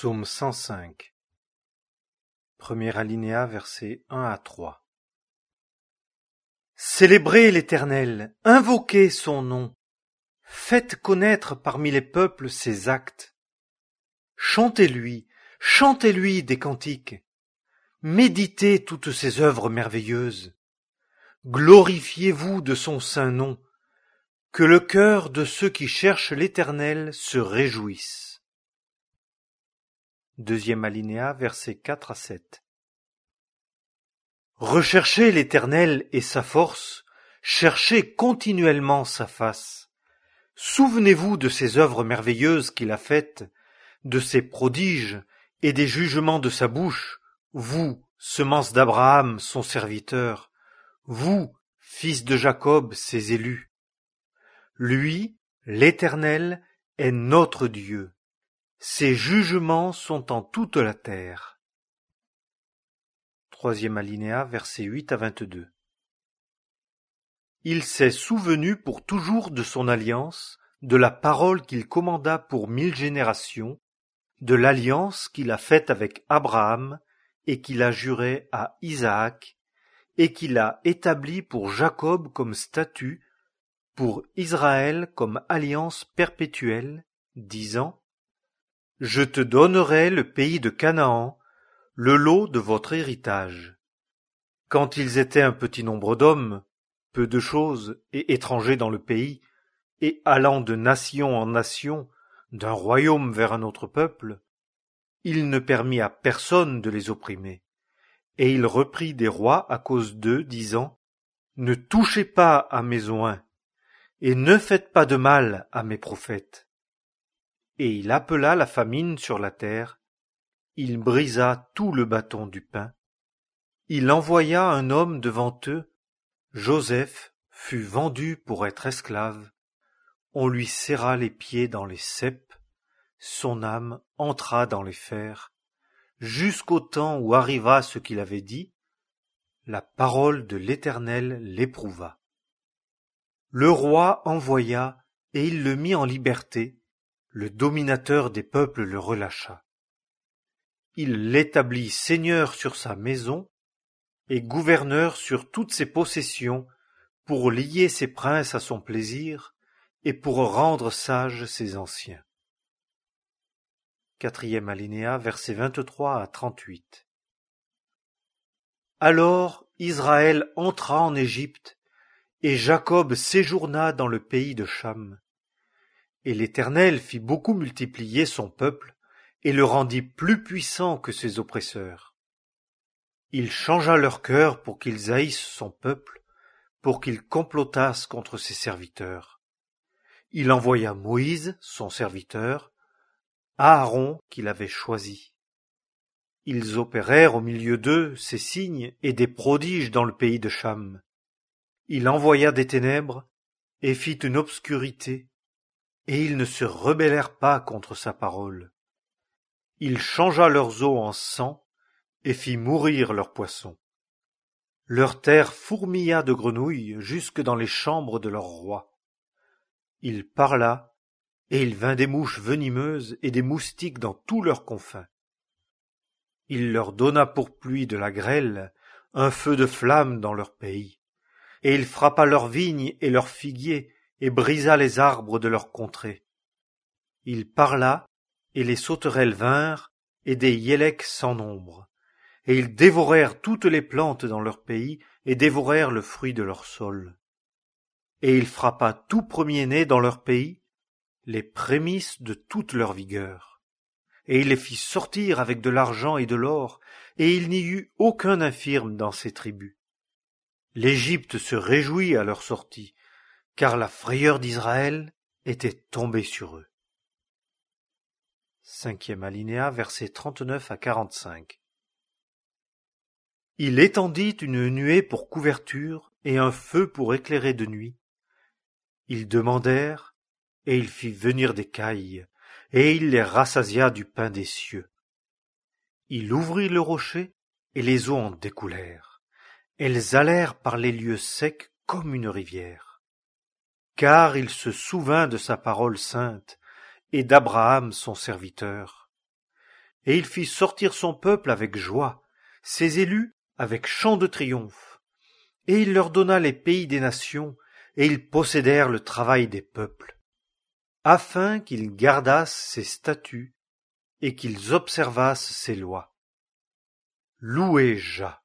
Psaume 105. Premier alinéa, versets 1 à 3. Célébrez l'Éternel, invoquez son nom, faites connaître parmi les peuples ses actes. Chantez-lui des cantiques, méditez toutes ses œuvres merveilleuses. Glorifiez-vous de son saint nom, que le cœur de ceux qui cherchent l'Éternel se réjouisse. Deuxième alinéa, versets 4 à 7. Recherchez l'Éternel et sa force, cherchez continuellement sa face. Souvenez-vous de ses œuvres merveilleuses qu'il a faites, de ses prodiges et des jugements de sa bouche, vous, semence d'Abraham, son serviteur, vous, fils de Jacob, ses élus. Lui, l'Éternel, est notre Dieu. Ses jugements sont en toute la terre. Troisième alinéa, versets 8 à 22. Il s'est souvenu pour toujours de son alliance, de la parole qu'il commanda pour 1000 générations, de l'alliance qu'il a faite avec Abraham et qu'il a juré à Isaac, et qu'il a établi pour Jacob comme statut, pour Israël comme alliance perpétuelle, disant: Je te donnerai le pays de Canaan, le lot de votre héritage. Quand ils étaient un petit nombre d'hommes, peu de choses et étrangers dans le pays, et allant de nation en nation, d'un royaume vers un autre peuple, il ne permit à personne de les opprimer. Et il reprit des rois à cause d'eux, disant: Ne touchez pas à mes oints, et ne faites pas de mal à mes prophètes. Et il appela la famine sur la terre, il brisa tout le bâton du pain, il envoya un homme devant eux, Joseph fut vendu pour être esclave, on lui serra les pieds dans les ceps, son âme entra dans les fers, jusqu'au temps où arriva ce qu'il avait dit, la parole de l'Éternel l'éprouva. Le roi envoya, et il le mit en liberté, le dominateur des peuples le relâcha. Il l'établit seigneur sur sa maison et gouverneur sur toutes ses possessions, pour lier ses princes à son plaisir et pour rendre sages ses anciens. Quatrième alinéa, versets 23 à 38. Alors Israël entra en Égypte, et Jacob séjourna dans le pays de Cham. Et l'Éternel fit beaucoup multiplier son peuple, et le rendit plus puissant que ses oppresseurs. Il changea leur cœur pour qu'ils haïssent son peuple, pour qu'ils complotassent contre ses serviteurs. Il envoya Moïse, son serviteur, Aaron qu'il avait choisi. Ils opérèrent au milieu d'eux ces signes et des prodiges dans le pays de Cham. Il envoya des ténèbres et fit une obscurité, et ils ne se rebellèrent pas contre sa parole. Il changea leurs eaux en sang et fit mourir leurs poissons. Leur terre fourmilla de grenouilles jusque dans les chambres de leur roi. Il parla, et il vint des mouches venimeuses et des moustiques dans tous leurs confins. Il leur donna pour pluie de la grêle, un feu de flamme dans leur pays. Et il frappa leurs vignes et leurs figuiers, et brisa les arbres de leur contrée. Il parla, et les sauterelles vinrent, et des yélecs sans nombre. Et ils dévorèrent toutes les plantes dans leur pays, et dévorèrent le fruit de leur sol. Et il frappa tout premier-né dans leur pays, les prémices de toute leur vigueur. Et il les fit sortir avec de l'argent et de l'or, et il n'y eut aucun infirme dans ces tribus. L'Égypte se réjouit à leur sortie, car la frayeur d'Israël était tombée sur eux. Cinquième alinéa, versets 39 à 45. Il étendit une nuée pour couverture et un feu pour éclairer de nuit. Ils demandèrent, et il fit venir des cailles, et il les rassasia du pain des cieux. Il ouvrit le rocher, et les eaux en découlèrent. Elles allèrent par les lieux secs comme une rivière. Car il se souvint de sa parole sainte, et d'Abraham son serviteur. Et il fit sortir son peuple avec joie, ses élus avec chants de triomphe. Et il leur donna les pays des nations, et ils possédèrent le travail des peuples, afin qu'ils gardassent ses statuts et qu'ils observassent ses lois. Louez Jah.